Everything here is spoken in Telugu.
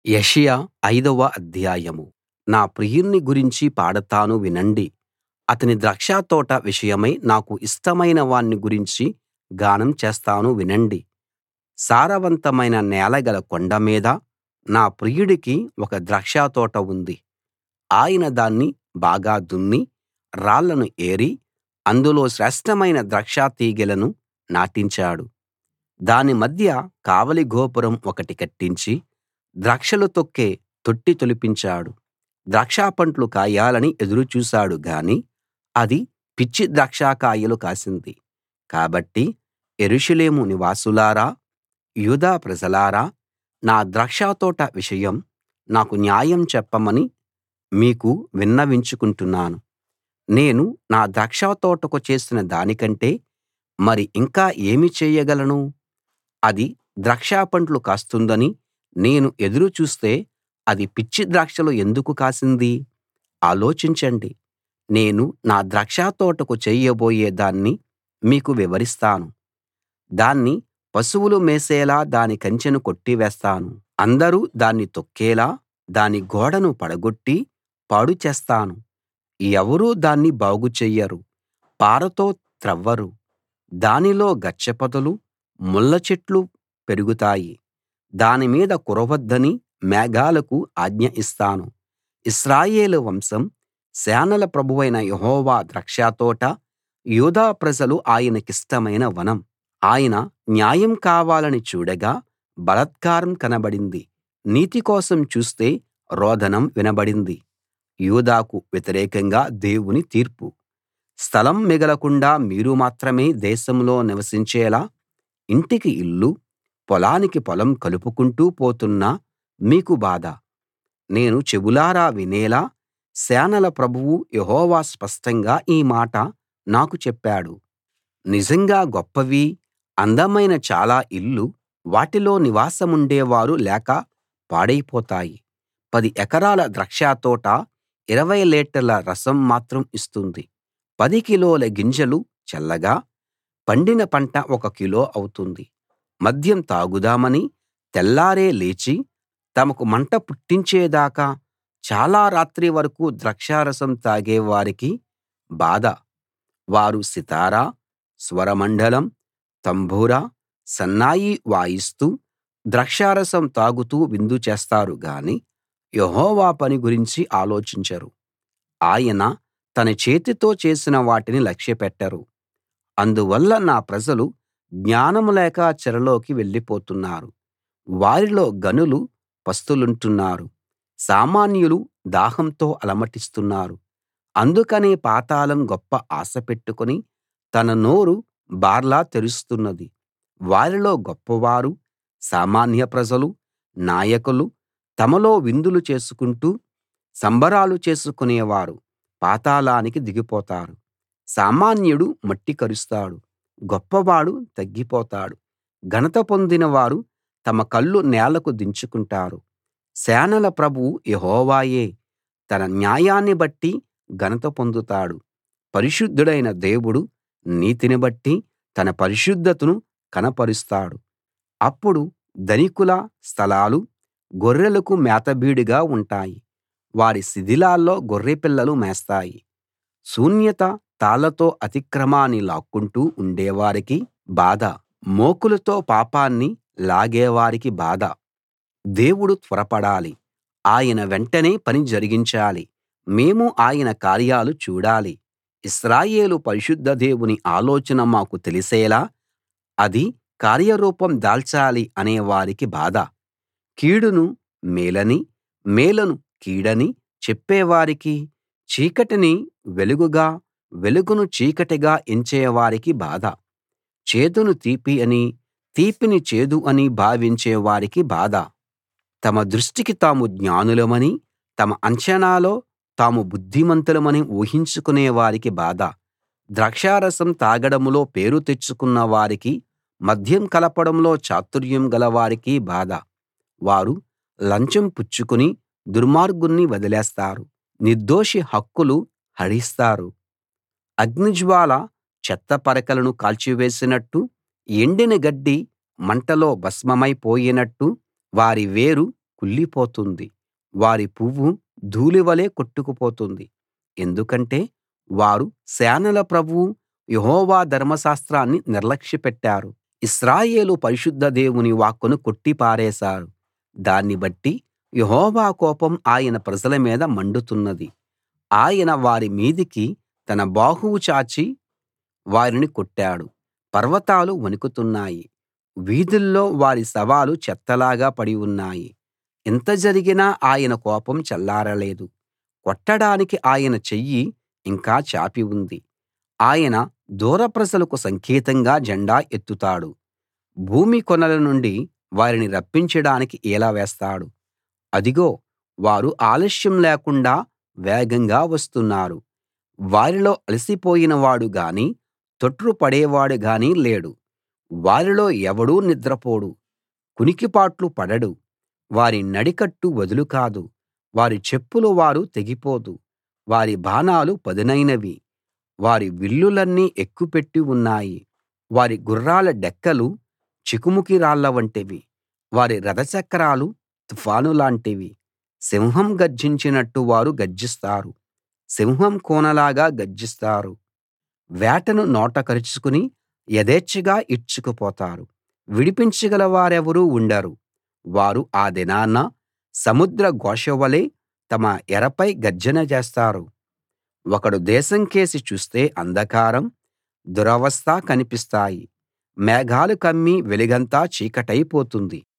యెషయా 5వ అధ్యాయం. నా ప్రియుణ్ణి గురించి పాడతాను వినండి. అతని ద్రాక్షతోట విషయమై నాకు ఇష్టమైన వాణ్ణి గురించి గానం చేస్తాను వినండి. సారవంతమైన నేల గల కొండ మీద నా ప్రియుడికి ఒక ద్రాక్షతోట ఉంది. ఆయన దాన్ని బాగా దున్ని, రాళ్లను ఏరి, అందులో శ్రేష్ఠమైన ద్రాక్ష తీగెలను నాటించాడు. దాని మధ్య కావలి గోపురం ఒకటి కట్టించి, ద్రాక్షలు తొక్కే తొట్టి తొలిపించాడు. ద్రాక్షపండ్లు కాయాలని ఎదురు చూశాడు గాని అది పిచ్చి ద్రాక్షకాయలు కాసింది. కాబట్టి యెరూషలేము నివాసులారా, యూదా ప్రజలారా, నా ద్రాక్షతోట విషయం నాకు న్యాయం చెప్పమని మీకు విన్నవించుకుంటున్నాను. నేను నా ద్రాక్షతోటకు చేసిన దానికంటే మరి ఇంకా ఏమి చేయగలను? అది ద్రాక్షపండ్లు కాస్తుందని నేను ఎదురు చూస్తే అది పిచ్చి ద్రాక్షలు ఎందుకు కాసింది? ఆలోచించండి. నేను నా ద్రాక్షతోటకు చేయబోయే దాన్ని మీకు వివరిస్తాను. దాన్ని పశువులు మేసేలా దాని కంచెను కొట్టివేస్తాను. అందరూ దాన్ని తొక్కేలా దాని గోడను పడగొట్టి పాడు చేస్తాను. ఎవరూ దాన్ని బాగు చెయ్యరు, పారతో త్రవ్వరు. దానిలో గచ్చపొదలు, ముళ్ళ చెట్లు పెరుగుతాయి. దాని మీద కురవొద్దని మేఘాలకు ఆజ్ఞ ఇస్తాను. ఇశ్రాయేలు వంశం, సేనల ప్రభువైన యెహోవా ద్రాక్షతోట, యూదా ప్రజలు ఆయనకిష్టమైన వనం. ఆయన న్యాయం కావాలని చూడగా బలాత్కారం కనబడింది. నీతి కోసం చూస్తే రోదనం వినబడింది. యూదాకు వ్యతిరేకంగా దేవుని తీర్పు. స్థలం మిగలకుండా మీరు మాత్రమే దేశంలో నివసించేలా ఇంటికి ఇల్లు, పొలానికి పొలం కలుపుకుంటూ పోతున్న మీకు బాధ. నేను చెవులారా వినేలా సేనల ప్రభువు యెహోవా స్పష్టంగా ఈ మాట నాకు చెప్పాడు. నిజంగా గొప్పవి, అందమైన చాలా ఇళ్ళు వాటిలో నివాసముండేవారు లేక పాడైపోతాయి. 10 ఎకరాల ద్రాక్షతోట 20 లీటర్ల రసం మాత్రం ఇస్తుంది. 10 కిలోల గింజలు చల్లగా, పండిన పంట 1 కిలో అవుతుంది. మద్యం తాగుదామని తెల్లారే లేచి తమకు మంట పుట్టించేదాకా చాలా రాత్రి వరకు ద్రాక్షారసం తాగే వారికి బాధ. వారు సితారా, స్వరమండలం, తంబుర, సన్నాయి వాయిస్తూ ద్రాక్షారసం తాగుతూ విందు చేస్తారు గాని యెహోవా పని గురించి ఆలోచించరు. ఆయన తన చేతితో చేసిన వాటిని లక్ష్యపెట్టరు. అందువల్ల నా ప్రజలు జ్ఞానం లేక చెరలోకి వెళ్ళిపోతున్నారు. వారిలో ఘనులు పస్తులుంటున్నారు. సామాన్యులు దాహంతో అలమటిస్తున్నారు. అందుకనే పాతాళం గొప్ప ఆశ పెట్టుకుని తన నోరు బార్లా తెరుస్తున్నది. వారిలో గొప్పవారు, సామాన్య ప్రజలు, నాయకులు తమలో విందులు చేసుకుంటూ సంబరాలు చేసుకునేవారు పాతాళానికి దిగిపోతారు. సామాన్యుడు మట్టి కరుస్తాడు, గొప్పవాడు తగ్గిపోతాడు. ఘనత పొందిన వారు తమ కళ్ళు నేలకు దించుకుంటారు. సేనల ప్రభువు యెహోవాయే తన న్యాయాన్ని బట్టి ఘనత పొందుతాడు. పరిశుద్ధుడైన దేవుడు నీతిని బట్టి తన పరిశుద్ధతను కనపరుస్తాడు. అప్పుడు ధనికుల స్థలాలు గొర్రెలకు మేతబీడుగా ఉంటాయి. వారి శిథిలాల్లో గొర్రెపిల్లలు మేస్తాయి. శూన్యత తాళ్ళతో అతిక్రమాన్ని లాక్కుంటూ ఉండేవారికి బాధ. మోకులతో పాపాన్ని లాగేవారికి బాధ. దేవుడు త్వరపడాలి. ఆయన వెంటనే పని జరిగించాలి. మేము ఆయన కార్యాలు చూడాలి. ఇశ్రాయేలు పరిశుద్ధ దేవుని ఆలోచన మాకు తెలిసేలా అది కార్యరూపం దాల్చాలి అనే వారికి బాధ. కీడును మేలని, మేలును కీడని చెప్పేవారికి, చీకటిని వెలుగుగా, వెలుగును చీకటిగా ఎంచేవారికి బాధ. చేదును తీపి అని, తీపిని చేదు అని భావించే వారికి బాధ. తమ దృష్టికి తాము జ్ఞానులమని, తమ అంచనాలో తాము బుద్ధిమంతులమని ఊహించుకునే వారికి బాధ. ద్రాక్షారసం తాగడంలో పేరు తెచ్చుకున్న వారికి, మద్యం కలపడంలో చాతుర్యం గలవారికి బాధ. వారు లంచం పుచ్చుకుని దుర్మార్గుణ్ణి వదిలేస్తారు. నిర్దోషి హక్కులు హరిస్తారు. అగ్నిజ్వాల చెత్త పరకలను కాల్చివేసినట్టు, ఎండిన గడ్డి మంటలో భస్మమై పోయినట్టు వారి వేరు కుళ్ళిపోతుంది. వారి పువ్వు ధూళివలె కొట్టుకుపోతుంది. ఎందుకంటే వారు సేనల ప్రభువు యెహోవా ధర్మశాస్త్రాన్ని నిర్లక్ష్యపెట్టారు. ఇశ్రాయేలు పరిశుద్ధ దేవుని వాక్కును కొట్టిపారేశారు. దాన్ని బట్టి యెహోవా కోపం ఆయన ప్రజల మీద మండుతున్నది. ఆయన వారి మీదికి తన బాహువు చాచి వారిని కొట్టాడు. పర్వతాలు వణుకుతున్నాయి. వీధుల్లో వారి శవాలు చెత్తలాగా పడి ఉన్నాయి. ఇంత జరిగినా ఆయన కోపం చల్లారలేదు. కొట్టడానికి ఆయన చెయ్యి ఇంకా చాపి ఉంది. ఆయన దూర ప్రజలకు సంకేతంగా జెండా ఎత్తుతాడు. భూమి కొనల నుండి వారిని రప్పించడానికి ఈల వేస్తాడు. అదిగో వారు ఆలస్యం లేకుండా వేగంగా వస్తున్నారు. వారిలో అలసిపోయిన వాడు గానీ తొట్రుపడేవాడు గానీ లేడు. వారిలో ఎవడూ నిద్రపోడు, కునికిపాట్లు పడడు. వారి నడికట్టు వదులు కాదు. వారి చెప్పుల వారు తెగిపోదు. వారి బాణాలు పదునైనవి. వారి విల్లులన్నీ ఎక్కుపెట్టి ఉన్నాయి. వారి గుర్రాల డెక్కలు చెకుముకి రాళ్ల వంటివి. వారి రథచక్రాలు తుఫానులాంటివి. సింహం గర్జించినట్టు వారు గర్జిస్తారు. సింహం కూనలాగా గర్జిస్తారు. వేటను నోట కరుచుకుని యథేచ్ఛగా ఈడ్చుకుపోతారు. విడిపించగల వారెవరూ ఉండరు. వారు ఆ దినాన సముద్ర ఘోషవలె తమ ఎరపై గర్జన చేస్తారు. ఒకడు దేశం కేసి చూస్తే అంధకారం, దురవస్థ కనిపిస్తాయి. మేఘాలు కమ్మి వెలుగంతా చీకటైపోతుంది.